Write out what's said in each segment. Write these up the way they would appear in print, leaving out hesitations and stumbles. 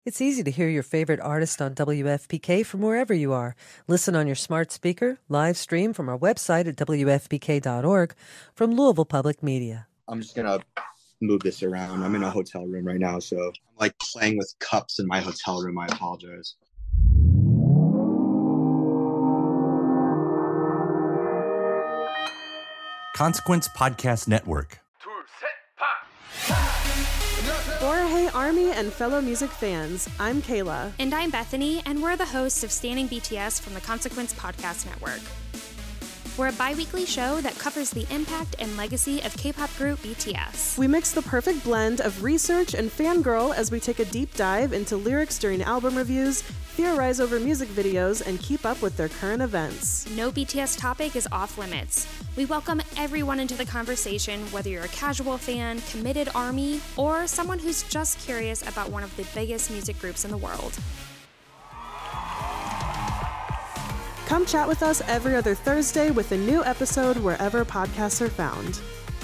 It's easy to hear your favorite artist on WFPK from wherever you are. Listen on your smart speaker, live stream from our website at WFPK.org from Louisville Public Media. I'm just going to move this around. I'm in a hotel room right now, so I'm like playing with cups in my hotel room. I apologize. Consequence Podcast Network. Hey Army and fellow music fans, I'm Kayla. And I'm Bethany, and we're the hosts of Standing BTS from the Consequence Podcast Network. We're a bi-weekly show that covers the impact and legacy of K-pop group BTS. We mix the perfect blend of research and fangirl as we take a deep dive into lyrics during album reviews, theorize over music videos, and keep up with their current events. No BTS topic is off limits. We welcome everyone into the conversation, whether you're a casual fan, committed ARMY, or someone who's just curious about one of the biggest music groups in the world. Come chat with us every other Thursday with a new episode wherever podcasts are found.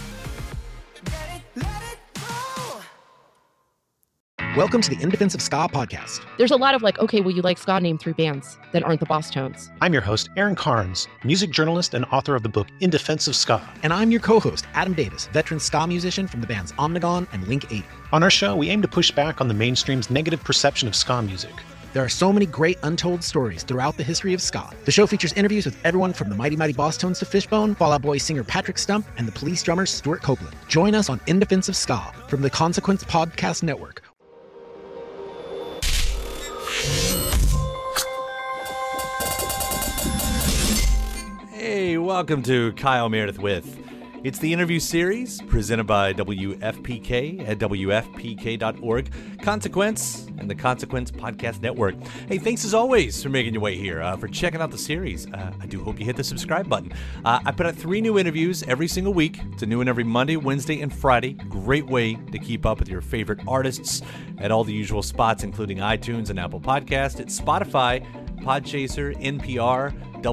Welcome to the In Defense of Ska podcast. There's a lot of okay, well, you like ska, name 3 bands that aren't the Boss Tones. I'm your host, Aaron Carnes, music journalist and author of the book In Defense of Ska. And I'm your co-host, Adam Davis, veteran ska musician from the bands Omnigone and Link 80. On our show, we aim to push back on the mainstream's negative perception of ska music. There are so many great untold stories throughout the history of ska. The show features interviews with everyone from the Mighty Mighty Boss Tones to Fishbone, Fall Out Boy singer Patrick Stump, and the Police drummer Stuart Copeland. Join us on In Defense of Ska from the Consequence Podcast Network. Hey, welcome to Kyle Meredith With. It's the interview series presented by WFPK at WFPK.org, Consequence, and the Consequence Podcast Network. Hey, thanks as always for making your way here, for checking out the series. I do hope you hit the subscribe button. I put out 3 new interviews every single week. It's a new one every Monday, Wednesday, and Friday. Great way to keep up with your favorite artists at all the usual spots, including iTunes and Apple Podcast, at Spotify, Podchaser, NPR,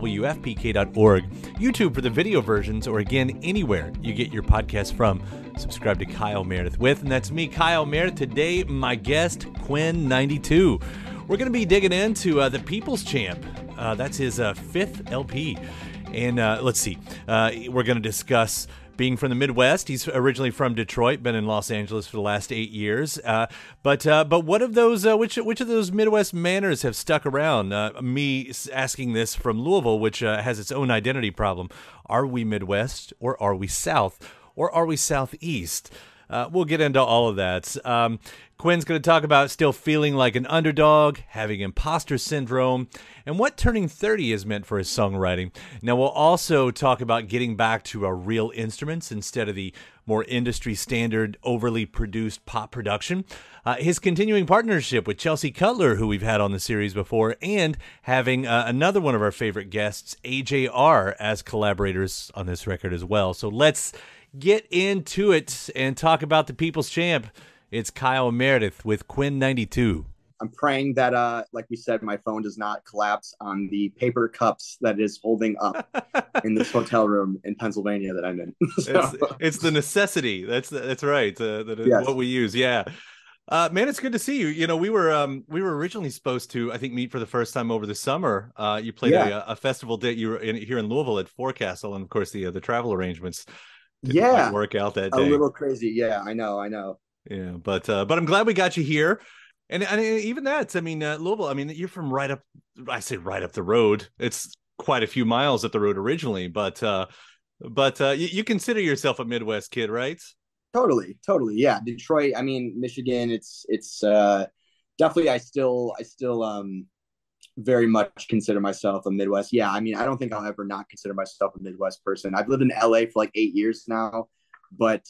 WFPK.org, YouTube for the video versions, or again, anywhere you get your podcast from. Subscribe to Kyle Meredith With, and that's me, Kyle Meredith. Today, my guest, Quinn92. We're going to be digging into The People's Champ. That's his 5th LP. And let's see, we're going to discuss being from the Midwest. He's originally from Detroit, been in Los Angeles for the last 8 years. But what of those, which of those Midwest manners have stuck around? Me asking this from Louisville, which has its own identity problem. Are we Midwest, or are we South, or are we Southeast? We'll get into all of that. Quinn's going to talk about still feeling like an underdog, having imposter syndrome, and what turning 30 has meant for his songwriting. Now, we'll also talk about getting back to our real instruments instead of the more industry standard, overly produced pop production. His continuing partnership with Chelsea Cutler, who we've had on the series before, and having another one of our favorite guests, AJR, as collaborators on this record as well. So let's get into it and talk about The People's Champ. It's Kyle Meredith with Quinn92. I'm praying that, like we said, my phone does not collapse on the paper cups that is holding up in this hotel room in Pennsylvania that I'm in. It's the necessity. That's right. That is what we use. Yeah. Man, it's good to see you. You know, we were originally supposed to, I think, meet for the first time over the summer. You played a festival date. You were here in Louisville at Forecastle, and of course the travel arrangements didn't work out that day. A little crazy. Yeah, I know. Yeah, but I'm glad we got you here. And even that, I mean, Louisville, I mean, you're from right up the road. It's quite a few miles up the road originally, but you consider yourself a Midwest kid, right? Totally. Yeah. Detroit, I mean, Michigan, it's definitely, I still very much consider myself a Midwest. Yeah. I mean, I don't think I'll ever not consider myself a Midwest person. I've lived in LA for like 8 years now, but,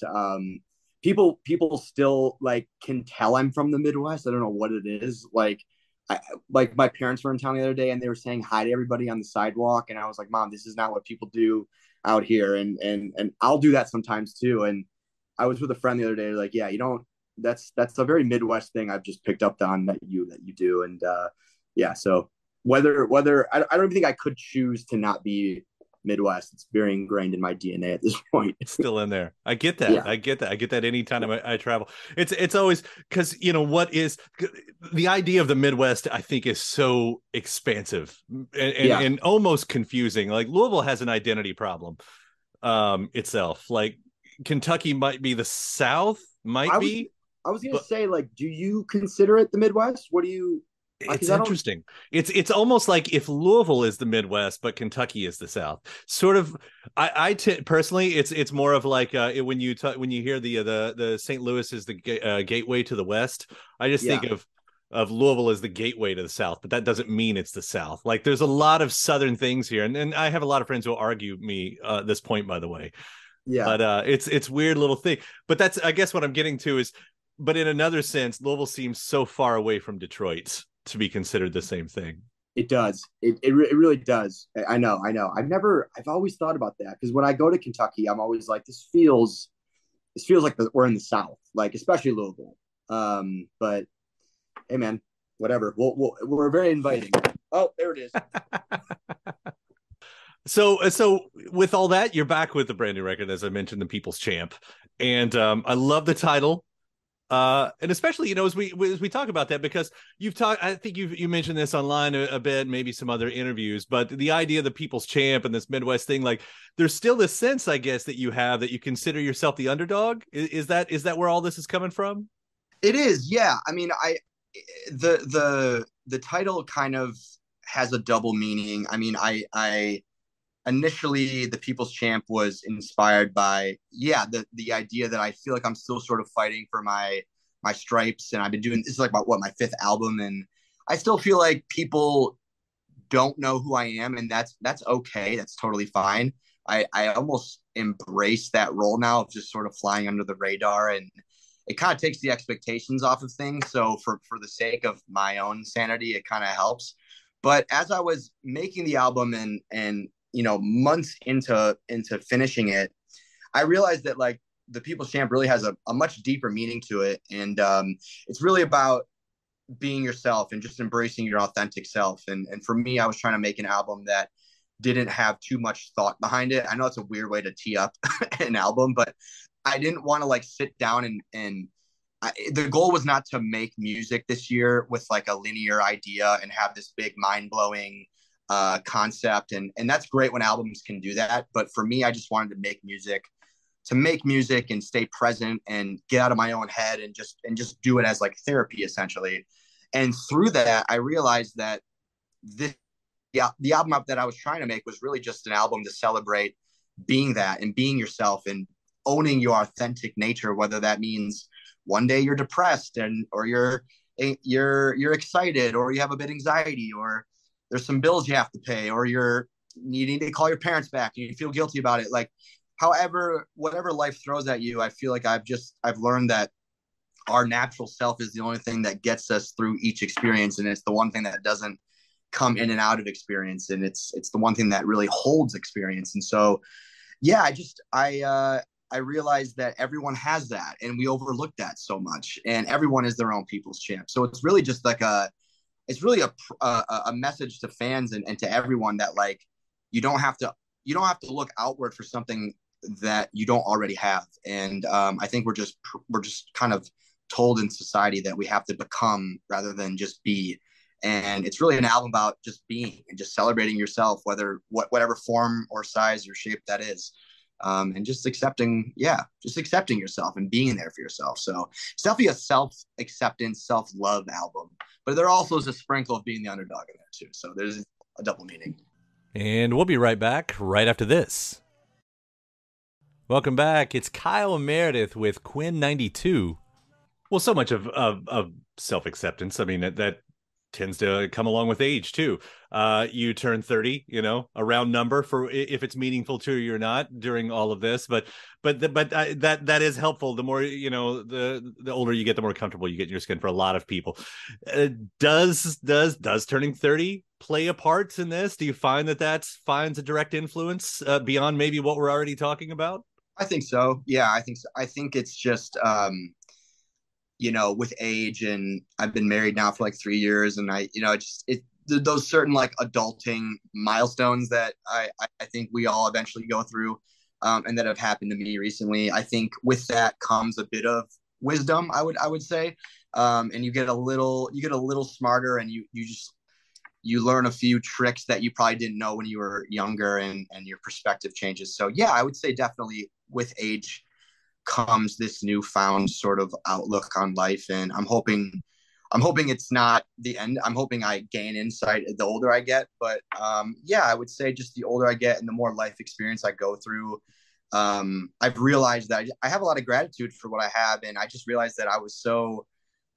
people still can tell I'm from the Midwest. I don't know what it is. Like my parents were in town the other day and they were saying hi to everybody on the sidewalk. And I was like, Mom, this is not what people do out here. And I'll do that sometimes too. And I was with a friend the other day, like, yeah, that's a very Midwest thing I've just picked up on that you do. And so whether I don't even think I could choose to not be Midwest. It's very ingrained in my DNA at this point. It's still in there. I get that. Yeah. I get that. I get that anytime I travel. It's always because, you know, what is the idea of the Midwest, I think, is so expansive and almost confusing. Like Louisville has an identity problem itself. Like Kentucky might be the South, I was going to say, like, do you consider it the Midwest? What do you... It's interesting. It's almost like if Louisville is the Midwest, but Kentucky is the South. Sort of. Personally, it's more of like when you hear the St. Louis is the gateway to the West. I just think of Louisville as the gateway to the South, but that doesn't mean it's the South. Like there's a lot of Southern things here, and I have a lot of friends who will argue me this point, by the way. Yeah, but it's weird little thing. But that's, I guess, what I'm getting to is, but in another sense, Louisville seems so far away from Detroit to be considered the same thing. It does. It really does. I know. I've always thought about that, because when I go to Kentucky, I'm always like, this feels like we're in the South, like especially Louisville. But hey, man, whatever. We're very inviting. Oh, there it is. So with all that, you're back with the brand new record, as I mentioned, The People's Champ, and I love the title. And especially, you know, as we talk about that, because I think you mentioned this online a bit, maybe some other interviews, but the idea of the People's Champ and this Midwest thing, like there's still this sense, I guess, that you have that you consider yourself the underdog. Is that where all this is coming from? It is. Yeah. I mean, the title kind of has a double meaning. I mean, I initially, the People's Champ was inspired by, the idea that I feel like I'm still sort of fighting for my stripes. And I've been doing, this is like my fifth album. And I still feel like people don't know who I am. And that's okay. That's totally fine. I almost embrace that role now of just sort of flying under the radar, and it kind of takes the expectations off of things. So for the sake of my own sanity, it kind of helps. But as I was making the album and you know, months into finishing it, I realized that like the People's Champ really has a much deeper meaning to it. And it's really about being yourself and just embracing your authentic self. And for me, I was trying to make an album that didn't have too much thought behind it. I know it's a weird way to tee up an album, but I didn't want to like sit down and the goal was not to make music this year with like a linear idea and have this big mind-blowing concept, and that's great when albums can do that, but for me, I just wanted to make music and stay present and get out of my own head and just do it as like therapy, essentially. And through that, I realized that the album that I was trying to make was really just an album to celebrate being that and being yourself and owning your authentic nature, whether that means one day you're depressed or you're excited, or you have a bit of anxiety, or there's some bills you have to pay, or you need to call your parents back and you feel guilty about it. Like, whatever life throws at you, I feel like I've learned that our natural self is the only thing that gets us through each experience. And it's the one thing that doesn't come in and out of experience. And it's the one thing that really holds experience. And so, yeah, I realized that everyone has that, and we overlook that so much, and everyone is their own People's Champ. So it's really just like a message to fans and to everyone that like, you don't have to look outward for something that you don't already have. And I think we're just kind of told in society that we have to become rather than just be. And it's really an album about just being and just celebrating yourself, whatever form or size or shape that is. And just accepting yourself and being there for yourself. So it's definitely a self-acceptance, self-love album, but there also is a sprinkle of being the underdog in there too. So there's a double meaning. And we'll be right back right after this. Welcome back. It's Kyle Meredith with Quinn 92. Well, so much of self-acceptance. I mean, that tends to come along with age too. You turn 30, a round number for if it's meaningful to you or not during all of this. But that is helpful. The more, the older you get, the more comfortable you get in your skin for a lot of people. Does turning 30 play a part in this? Do you find that finds a direct influence beyond maybe what we're already talking about? I think so. Yeah, I think so. I think it's just, with age, and I've been married now for like 3 years, and those certain like adulting milestones that I think we all eventually go through, and that have happened to me recently. I think with that comes a bit of wisdom, I would say, and you get a little smarter, and you learn a few tricks that you probably didn't know when you were younger, and your perspective changes. So yeah, I would say definitely with age comes this newfound sort of outlook on life, and I'm hoping it's not the end. I'm hoping I gain insight the older I get, but yeah, I would say just the older I get and the more life experience I go through, I've realized that I have a lot of gratitude for what I have, and I just realized that I was so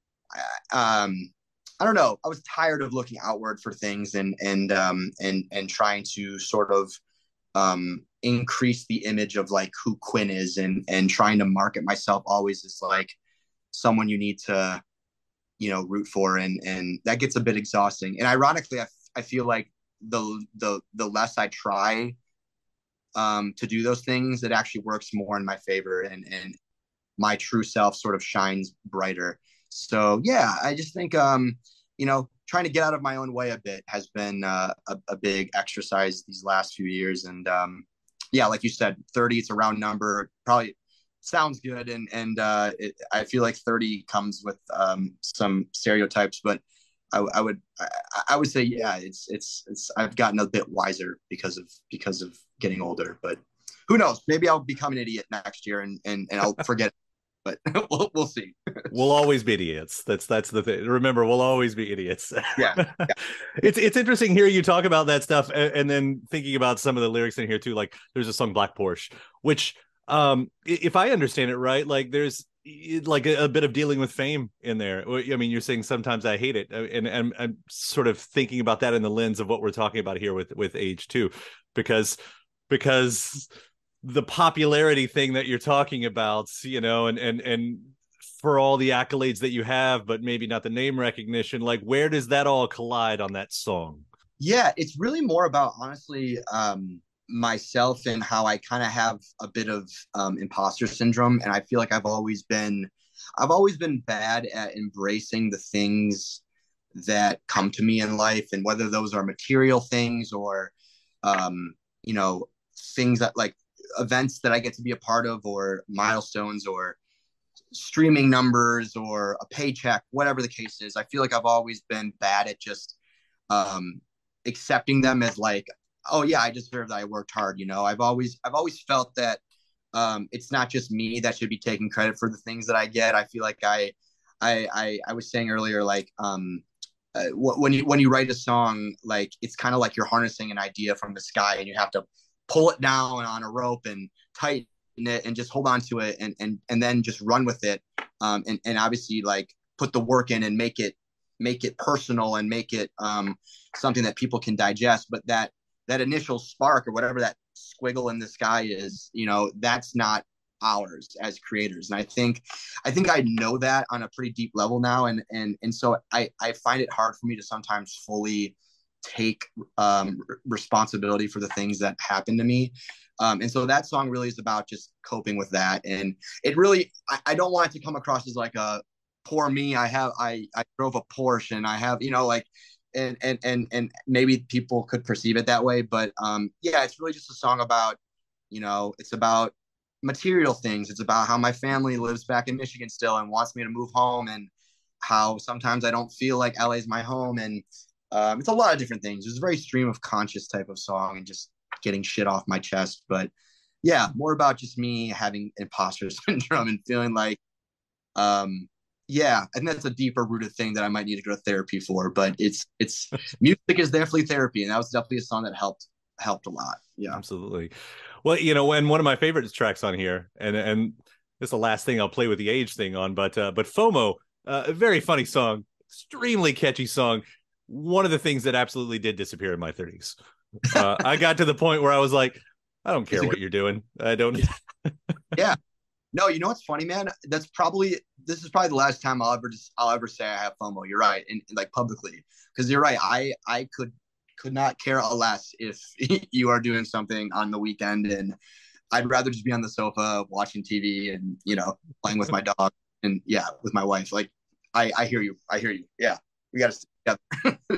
I don't know. I was tired of looking outward for things and trying to sort of increase the image of like who Quinn is, and trying to market myself always as like someone you need to, root for, and that gets a bit exhausting. And ironically, I feel like the less I try to do those things, it actually works more in my favor, and my true self sort of shines brighter. So yeah, I just think trying to get out of my own way a bit has been a big exercise these last few years. And yeah, like you said, 30, it's a round number, probably sounds good, and I feel like 30 comes with some stereotypes, but I would say yeah, it's I've gotten a bit wiser because of getting older. But who knows, maybe I'll become an idiot next year and I'll forget. But we'll see. We'll always be idiots. That's the thing. Remember, we'll always be idiots. Yeah. It's interesting hearing you talk about that stuff, and then thinking about some of the lyrics in here too. Like there's a song Black Porsche, which if I understand it right, like there's like a bit of dealing with fame in there. I mean, you're saying sometimes I hate it, and I'm sort of thinking about that in the lens of what we're talking about here with age too, because the popularity thing that you're talking about, and for all the accolades that you have, but maybe not the name recognition, like where does that all collide on that song? Yeah, it's really more about, honestly, myself and how I kind of have a bit of imposter syndrome. And I feel like I've always been bad at embracing the things that come to me in life. And whether those are material things or, things that like events that I get to be a part of, or milestones, or streaming numbers, or a paycheck, whatever the case is, I feel like I've always been bad at just accepting them as like, oh yeah, I deserve that, I worked hard. I've always felt that it's not just me that should be taking credit for the things that I get. I feel like I was saying earlier, like when you write a song, like it's kind of like you're harnessing an idea from the sky, and you have to pull it down on a rope and tighten it and just hold on to it, and then just run with it, and obviously like put the work in and make it personal, and make it something that people can digest. But that initial spark, or whatever that squiggle in the sky is, that's not ours as creators. And I think I know that on a pretty deep level now, and so I find it hard for me to sometimes fully take responsibility for the things that happen to me, and so that song really is about just coping with that. And it really, I don't want it to come across as like a poor me, I drove a Porsche and I have, like, and maybe people could perceive it that way, but yeah, it's really just a song about, it's about material things. It's about how my family lives back in Michigan still and wants me to move home, and how sometimes I don't feel like LA is my home. And it's a lot of different things. It's a very stream of conscious type of song, and just getting shit off my chest. But yeah, more about just me having imposter syndrome and feeling like, yeah, I think that's a deeper rooted thing that I might need to go to therapy for. But it's music is definitely therapy, and that was definitely a song that helped a lot. Yeah, absolutely. Well, when one of my favorite tracks on here, and this is the last thing I'll play with the age thing on, but FOMO, a very funny song, extremely catchy song. One of the things that absolutely did disappear in my 30s. I got to the point where I was like, I don't care what you're doing. I don't. Yeah. No, you know what's funny, man? This is probably the last time I'll ever say I have FOMO. You're right, and like publicly, because you're right. I could not care less if you are doing something on the weekend, and I'd rather just be on the sofa watching TV and playing with my dog and with my wife. Like I hear you. Yeah, we got to stick together.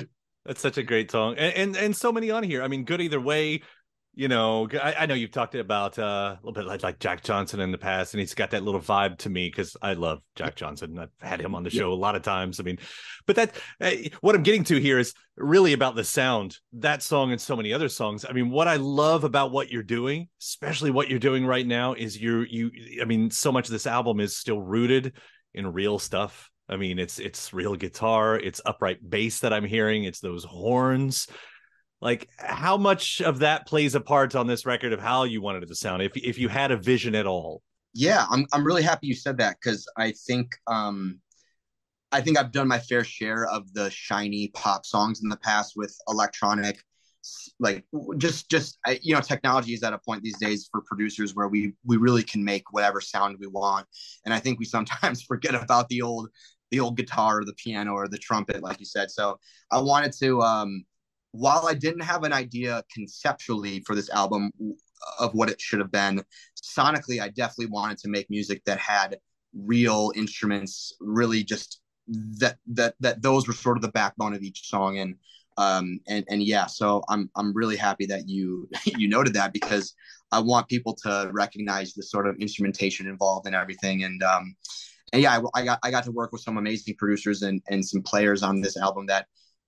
That's such a great song, and so many on here. I mean, Good Either Way. You know, I know you've talked about a little bit like Jack Johnson in the past, and he's got that little vibe to me because I love Jack Johnson. I've had him on the show a lot of times. I mean, but that what I'm getting to here is really about the sound, that song and so many other songs. I mean, what I love about what you're doing, especially what you're doing right now, is I mean, so much of this album is still rooted in real stuff. I mean, it's real guitar, it's upright bass that I'm hearing, it's those horns. Like, how much of that plays a part on this record of how you wanted it to sound, if you had a vision at all? Yeah, I'm really happy you said that, because I think I've done my fair share of the shiny pop songs in the past with electronic, like just technology is at a point these days for producers where we really can make whatever sound we want, and I think we sometimes forget about the old guitar or the piano or the trumpet, like you said. So I wanted to. While I didn't have an idea conceptually for this album of what it should have been, sonically, I definitely wanted to make music that had real instruments, really just that those were sort of the backbone of each song. And yeah, so I'm really happy that you noted that, because I want people to recognize the sort of instrumentation involved and everything. And yeah, I got to work with some amazing producers and some players on this album that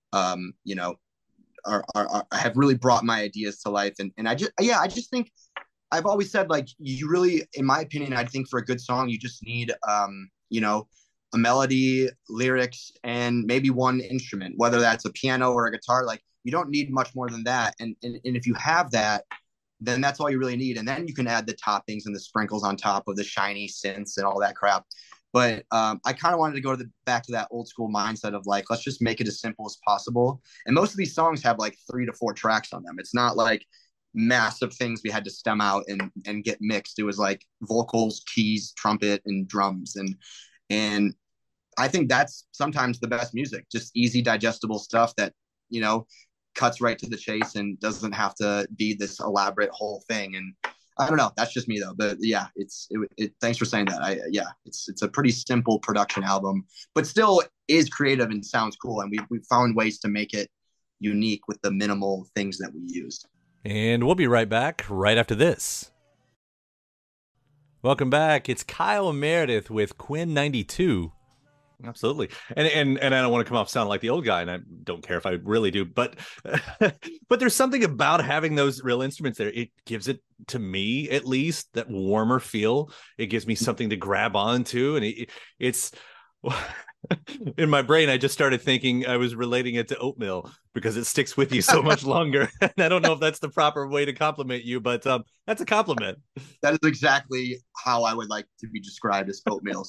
have really brought my ideas to life. And I just think, I've always said, like, you really, in my opinion, I think for a good song, you just need, a melody, lyrics, and maybe one instrument, whether that's a piano or a guitar. Like, you don't need much more than that. And if you have that, then that's all you really need. And then you can add the toppings and the sprinkles on top of the shiny synths and all that crap. But I kind of wanted to go back to that old school mindset of, like, let's just make it as simple as possible. And most of these songs have like 3 to 4 tracks on them. It's not like massive things we had to stem out and get mixed. It was like vocals, keys, trumpet, and drums. And I think that's sometimes the best music, just easy, digestible stuff that, cuts right to the chase and doesn't have to be this elaborate whole thing. And I don't know. That's just me though. But yeah, thanks for saying that. It's a pretty simple production album, but still is creative and sounds cool. And we found ways to make it unique with the minimal things that we used. And we'll be right back right after this. Welcome back. It's Kyle Meredith with Quinn 92. Absolutely. And I don't want to come off sounding like the old guy, and I don't care if I really do, but but there's something about having those real instruments there. It gives it, to me at least, that warmer feel. It gives me something to grab onto, and it's in my brain, I just started thinking I was relating it to oatmeal because it sticks with you so much longer. And I don't know if that's the proper way to compliment you, but that's a compliment. That is exactly how I would like to be described, as oatmeal.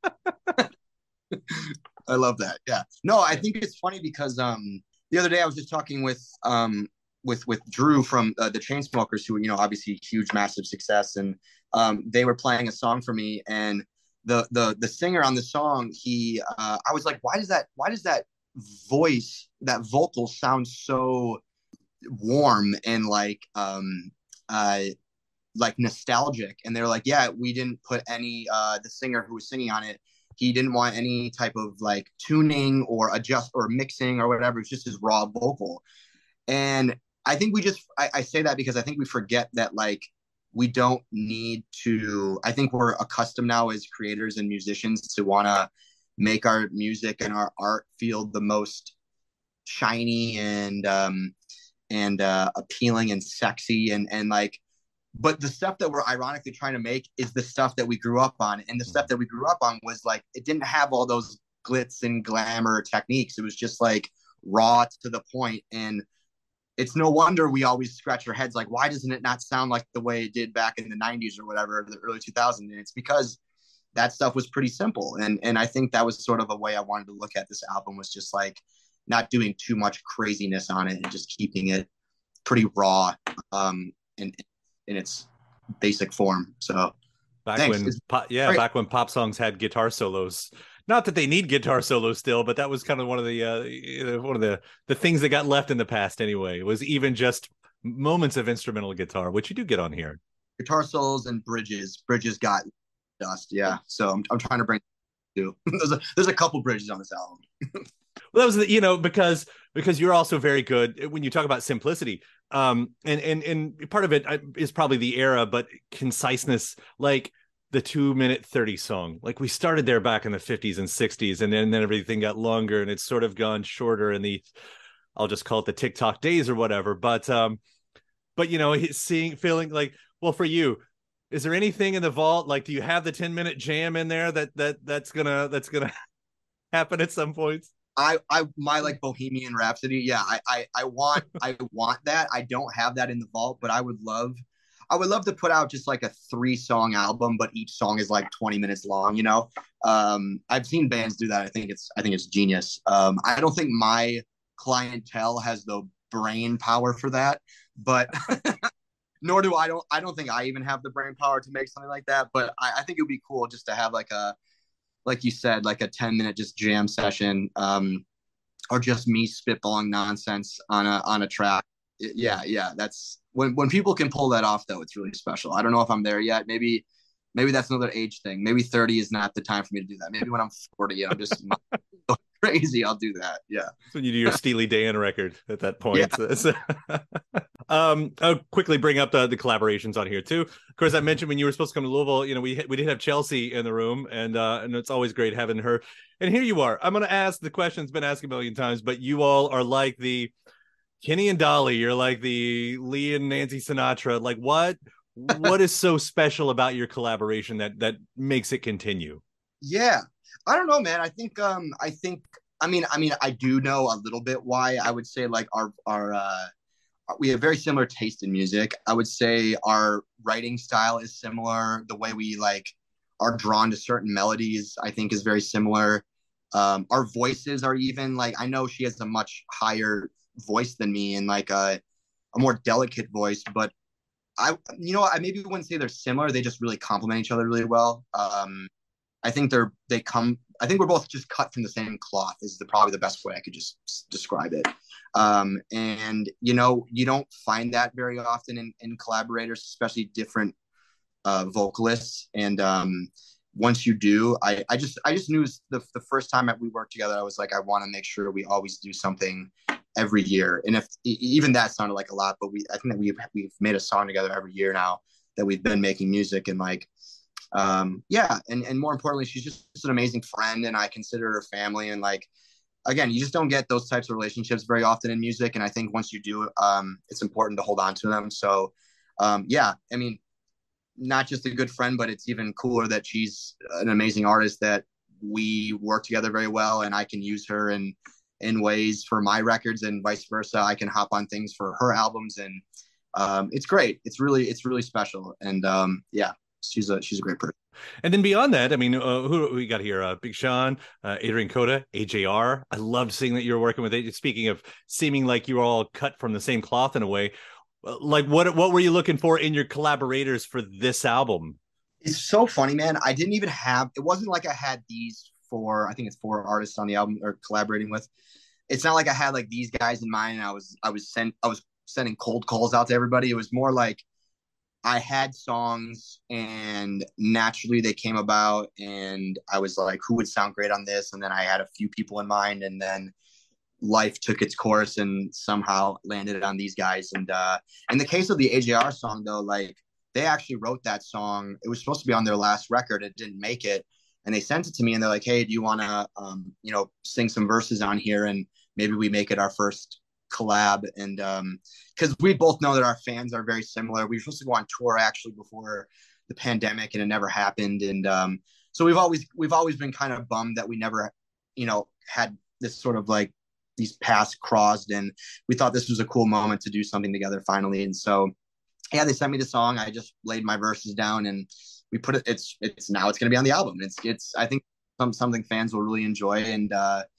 I love that. Yeah. No, I think it's funny because the other day I was just talking with Drew from the Chainsmokers, who, obviously huge, massive success, and they were playing a song for me, and the singer on the song, I was like, why does that voice, that vocal sound so warm and like nostalgic? And they're like, yeah, we didn't put any the singer who was singing on it, he didn't want any type of like tuning or adjust or mixing or whatever. It's just his raw vocal. And I think I say that because I think we forget that, like, we don't need to, I think we're accustomed now as creators and musicians to want to make our music and our art feel the most shiny and appealing and sexy and like, but the stuff that we're ironically trying to make is the stuff that we grew up on. And the stuff that we grew up on was like, it didn't have all those glitz and glamour techniques. It was just like raw to the point. And it's no wonder we always scratch our heads like, why doesn't it not sound like the way it did back in the 90s or whatever, the early 2000s? And it's because that stuff was pretty simple. And I think that was sort of a way I wanted to look at this album, was just like not doing too much craziness on it and just keeping it pretty raw in its basic form. So back when pop songs had guitar solos. Not that they need guitar solos still, but that was kind of one of the things that got left in the past anyway. It was even just moments of instrumental guitar, which you do get on here. Guitar solos and bridges. Bridges got dust, yeah. So I'm trying to bring there's a couple bridges on this album. Well, that was because you're also very good when you talk about simplicity. And part of it is probably the era, but conciseness, like the 2-minute 30 song. Like we started there back in the 50s and 60s, and then everything got longer, and it's sort of gone shorter in the, I'll just call it the TikTok days or whatever. But feeling like, well, for you, is there anything in the vault? Like, do you have the 10-minute jam in there that's gonna happen at some points? My like Bohemian Rhapsody. Yeah, I want that. I don't have that in the vault, but I would love to put out just like a 3-song album, but each song is like 20 minutes long, you know? I've seen bands do that. I think it's genius. I don't think my clientele has the brain power for that, but nor do I don't think I even have the brain power to make something like that. But I think it would be cool just to have like you said, like a 10-minute just jam session, or just me spitballing nonsense on a track. Yeah. That's when people can pull that off, though, it's really special. I don't know if I'm there yet. Maybe that's another age thing. Maybe 30 is not the time for me to do that. Maybe when I'm 40 and I'm just crazy, I'll do that. Yeah. So when you do your Steely Dan record at that point. Yeah. I'll quickly bring up the collaborations on here too. Of course, I mentioned when you were supposed to come to Louisville, we did have Chelsea in the room, and it's always great having her. And here you are. I'm going to ask the question's been asked a million times, but you all are like the Kenny and Dolly. You're like the Lee and Nancy Sinatra. Like what is so special about your collaboration that makes it continue? Yeah, I don't know, man. I think I do know a little bit why. I would say like our we have very similar taste in music. I would say our writing style is similar. The way we like are drawn to certain melodies, I think, is very similar. Our voices are even like, I know she has a much higher voice than me and like a more delicate voice, but I maybe wouldn't say they're similar. They just really complement each other really well. I think I think we're both just cut from the same cloth is probably the best way I could just describe it. And you don't find that very often in collaborators, especially different vocalists. And once you do, I just knew the first time that we worked together, I was like, I want to make sure we always do something every year. And if even that sounded like a lot, but I think that we've made a song together every year now that we've been making music. And like, and more importantly, she's just an amazing friend, and I consider her family. And like, again, you just don't get those types of relationships very often in music, and I think once you do, it's important to hold on to them. So I mean, not just a good friend, but it's even cooler that she's an amazing artist that we work together very well, and I can use her in ways for my records, and vice versa. I can hop on things for her albums, and it's great. It's really special. And she's a great person. And then beyond that, I mean, who we got here? Big Sean, Adrian Coda, AJR. I loved seeing that you're working with it. Speaking of seeming like you were all cut from the same cloth in a way, like what were you looking for in your collaborators for this album? It's so funny, man. I didn't even it wasn't like I had these I think it's 4 artists on the album or collaborating with. It's not like I had like these guys in mind and I was sending cold calls out to everybody. It was more like I had songs and naturally they came about, and I was like, who would sound great on this? And then I had a few people in mind, and then life took its course and somehow landed on these guys. And in the case of the AJR song, though, like they actually wrote that song. It was supposed to be on their last record. It didn't make it. And they sent it to me and they're like, hey, do you want to, sing some verses on here? And maybe we make it our first collab. And because we both know that our fans are very similar. We were supposed to go on tour actually before the pandemic, and it never happened. And so we've always been kind of bummed that we never, had this sort of like these paths crossed. And we thought this was a cool moment to do something together finally. And so, yeah, they sent me the song. I just laid my verses down and we put it. It's now it's going to be on the album. It's I think something fans will really enjoy. And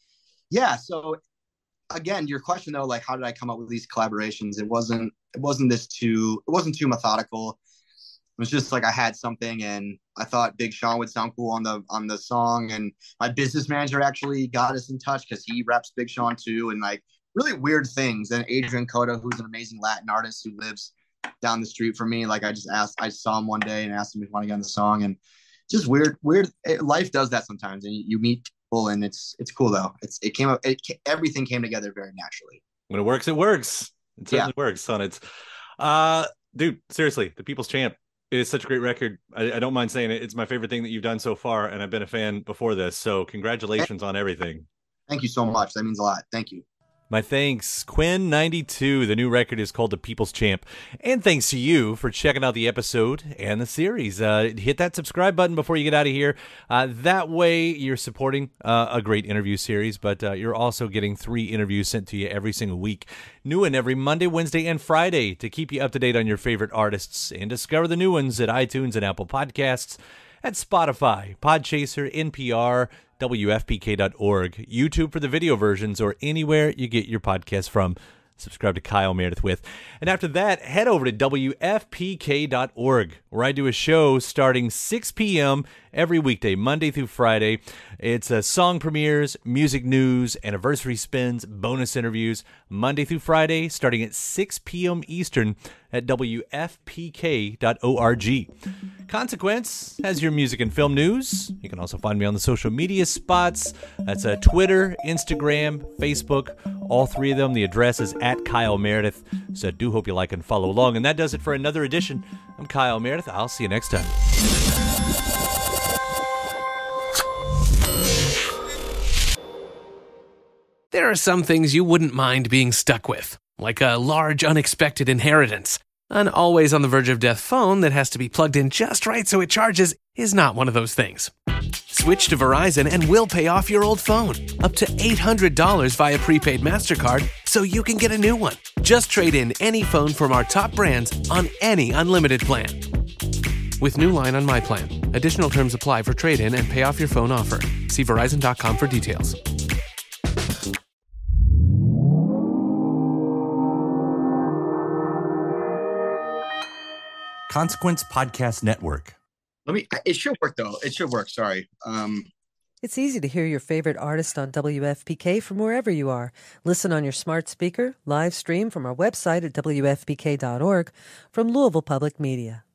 so again, your question though, like how did I come up with these collaborations? It wasn't too methodical. It was just like I had something and I thought Big Sean would sound cool on the song, and my business manager actually got us in touch because he reps Big Sean too, and like really weird things. And Adrian Coda, who's an amazing Latin artist who lives down the street from me, like I saw him one day and asked him if he wanted to get on the song, and just weird life does that sometimes, and you meet and it's cool though. Everything came together very naturally. When it works, it works. It certainly works, son. It's dude, seriously, The People's Champ. It is such a great record. I don't mind saying it. It's my favorite thing that you've done so far, and I've been a fan before this. So congratulations on everything. Thank you so much. That means a lot. Thank you. My thanks. Quinn92. The new record is called The People's Champ. And thanks to you for checking out the episode and the series. Hit that subscribe button before you get out of here. That way you're supporting a great interview series, but you're also getting 3 interviews sent to you every single week. New one every Monday, Wednesday, and Friday to keep you up to date on your favorite artists, and discover the new ones at iTunes and Apple Podcasts, at Spotify, Podchaser, NPR, WFPK.org, YouTube for the video versions, or anywhere you get your podcast from. Subscribe to Kyle Meredith with. And after that, head over to WFPK.org, where I do a show starting 6 p.m. every weekday, Monday through Friday. It's song premieres, music news, anniversary spins, bonus interviews, Monday through Friday, starting at 6 p.m. Eastern at WFPK.org. Consequence has your music and film news. You can also find me on the social media spots. That's Twitter, Instagram, Facebook, all 3 of them. The address is at Kyle Meredith. So I do hope you like and follow along. And that does it for another edition. I'm Kyle Meredith. I'll see you next time. There are some things you wouldn't mind being stuck with, like a large unexpected inheritance. An always on the verge of death phone that has to be plugged in just right so it charges is not one of those things. Switch to Verizon and we'll pay off your old phone, up to $800 via prepaid MasterCard, so you can get a new one. Just trade in any phone from our top brands on any unlimited plan. With new line on My Plan. Additional terms apply for trade-in and pay off your phone offer. See Verizon.com for details. Consequence Podcast Network. It should work though. It should work. Sorry. It's easy to hear your favorite artist on WFPK from wherever you are. Listen on your smart speaker, live stream from our website at WFPK.org, from Louisville Public Media.